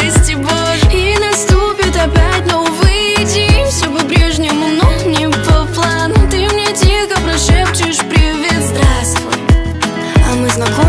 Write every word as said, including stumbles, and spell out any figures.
прости, Боже. И наступит опять новый день, все по-прежнему, но не по плану. Ты мне тихо прошепчешь привет, здравствуй, а мы знакомы.